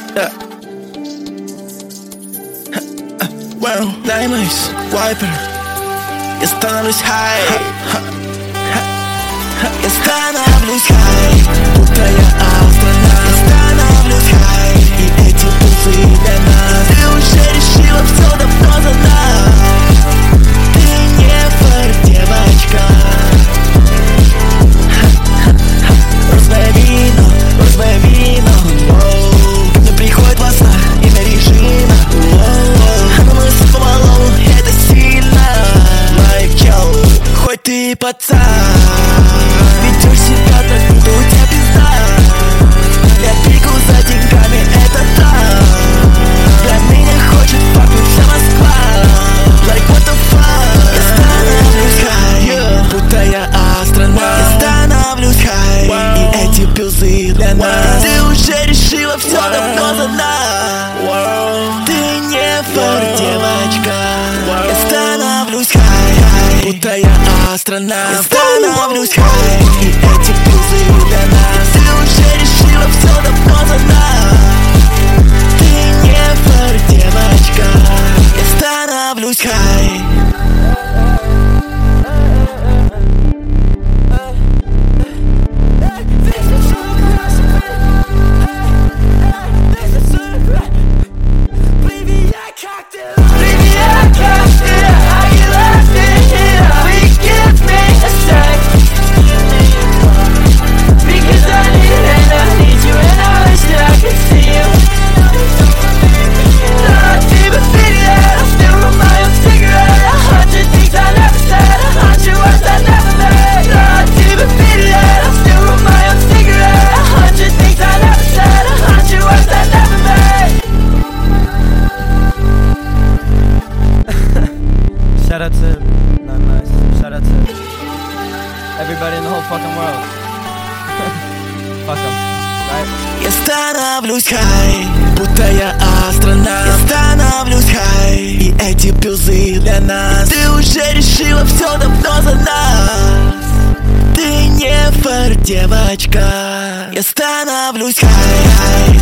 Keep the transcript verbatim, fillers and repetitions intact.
Yeah. Bueno, Diamonds, Wiper. Я становлюсь хай. Я становлюсь хай, будто я астронавт. Я становлюсь хай, и эти пульсы для нас. Ты уже решила все давно за нас. Ты не фар, девочка. Розовое вино, розовое вино. Ко мне приходит во снах имя Режина. Но мы с Павловым, это сильно. Майкл, хоть ты пацан, ведешь себя так, будто у тебя пизда. Я бегу за деньгами, это так. Для меня хочет факнуть вся Москва. Like what the fuck. Я становлюсь хай, будто я астронавт. Я становлюсь хай, и эти пилзы для нас. Ты уже решила все давно за нас. Ты не фар, девочка. Я становлюсь хай, будто я астронавт. Я становлюсь хай, и эти пилзы для нас. Ты уже решила все давно за нас. Ты не фар, девочка. Я становлюсь хай. Shout out to, not nice, shout out to everybody in the whole fucking world. Fuck them, right? Я становлюсь хай, будто я астронавт. Я становлюсь хай, и эти пилзы для нас. Ты уже решила все давно за нас. Ты не фар, девочка. Я становлюсь хай, хай.